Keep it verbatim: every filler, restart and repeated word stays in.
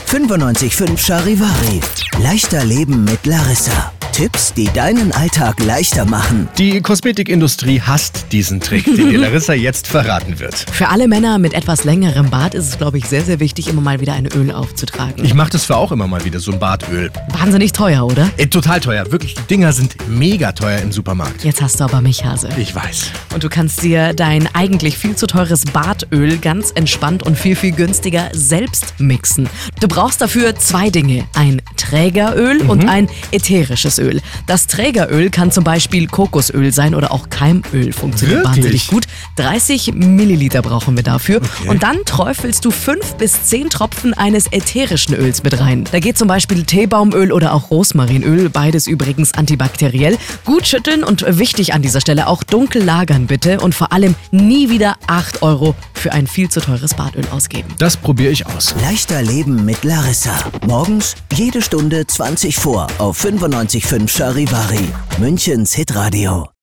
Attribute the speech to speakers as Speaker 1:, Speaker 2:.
Speaker 1: fünfundneunzig Komma fünf Charivari. Leichter Leben mit Larissa. Tipps, die deinen Alltag leichter machen.
Speaker 2: Die Kosmetikindustrie hasst diesen Trick, den dir Larissa jetzt verraten wird.
Speaker 3: Für alle Männer mit etwas längerem Bart ist es, glaube ich, sehr, sehr wichtig, immer mal wieder ein Öl aufzutragen.
Speaker 2: Ich mache das für auch immer mal wieder, so ein Bartöl.
Speaker 3: Wahnsinnig teuer, oder?
Speaker 2: Äh, total teuer. Wirklich, die Dinger sind mega teuer im Supermarkt.
Speaker 3: Jetzt hast du aber mich, Hase.
Speaker 2: Ich weiß.
Speaker 3: Und du kannst dir dein eigentlich viel zu teures Bartöl ganz entspannt und viel, viel günstiger selbst mixen. Du brauchst dafür zwei Dinge. Ein Trägeröl mhm. und ein ätherisches Öl. Das Trägeröl kann zum Beispiel Kokosöl sein oder auch Keimöl. Funktioniert
Speaker 2: Wirklich?
Speaker 3: wahnsinnig gut. dreißig Milliliter brauchen wir dafür.
Speaker 2: Okay.
Speaker 3: Und dann träufelst du fünf bis zehn Tropfen eines ätherischen Öls mit rein. Da geht zum Beispiel Teebaumöl oder auch Rosmarinöl. Beides übrigens antibakteriell. Gut schütteln und wichtig an dieser Stelle auch dunkel lagern bitte. Und vor allem nie wieder acht Euro für ein viel zu teures Bartöl ausgeben.
Speaker 2: Das probiere ich aus.
Speaker 1: Leichter Leben mit Larissa. Morgens jede Stunde zwanzig vor auf fünfundneunzig Komma fünf Charivari. Münchens Hitradio.